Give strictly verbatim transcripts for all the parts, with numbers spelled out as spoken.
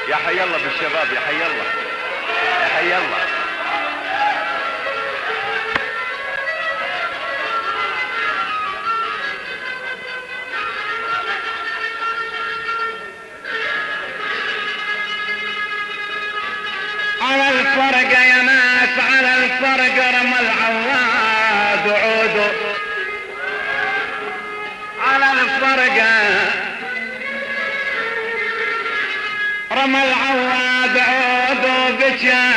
يا حي الله بالشباب، يا حي الله، يا حي الله. على الفرقة يا ناس، على الفرقة رمى العواد عودوا، على الفرقة رمى العواد عودوا بكى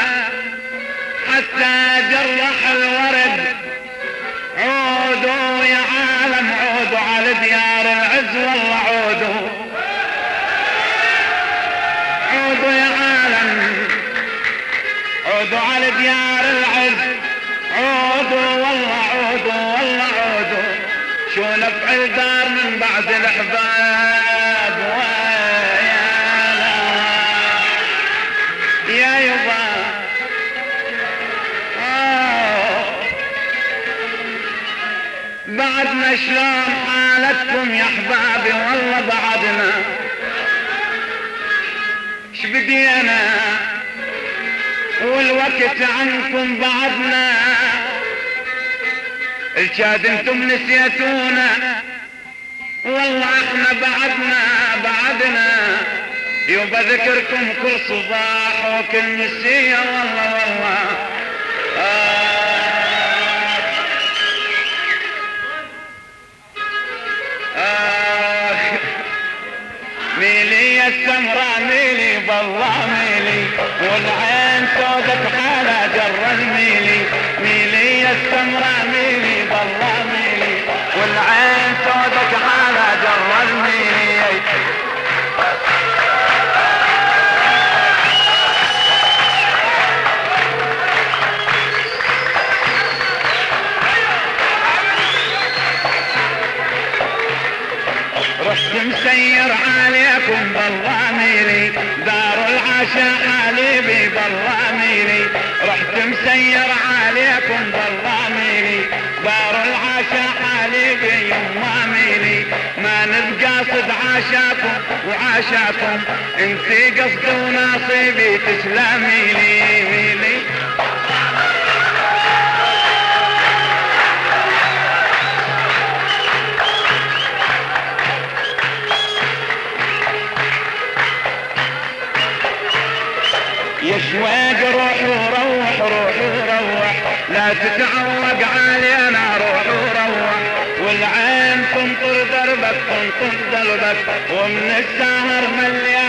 حتى جرح الورد. عودوا يا عالم عودوا على ديار العز، والله عودوا عودوا يا عالم عودوا على ديار العز. عودوا والله عودوا والله عودوا، شو نفع الدار من بعد الاحباب. ويا لا يا يبا بعدنا شلون حالتكم يا احبابي، والله بعدنا شبدينا والوقت عنكم بعدنا. الشاد انتم نسيتونا، والله احنا بعدنا بعدنا. يبا ذكركم كل صباح وكل مسية، والله والله آه آه ميلي يا السمراء ميلي بالله ميلي، والعين سودك حالة جر الميلي. ميلي يا السمراء ميلي بالله ميلي، والعين سودك حالة جر الميلي. رحت مسير عليكم بالله ميلي، دار العشاء حليبي بالله ميلي. رحت مسير عليكم بالله ميلي، دار العشاء حليبي يما ميلي. ما نتقاصد عاشاكم وعاشاكم، انتي قصدي وناصيبي تسلمي لي ميلي. يا شواق روح وروح روح وروح، لا تتعوق علينا روح وروح. والعين تنطر دربك تنطر دربك، ومن السهر مليان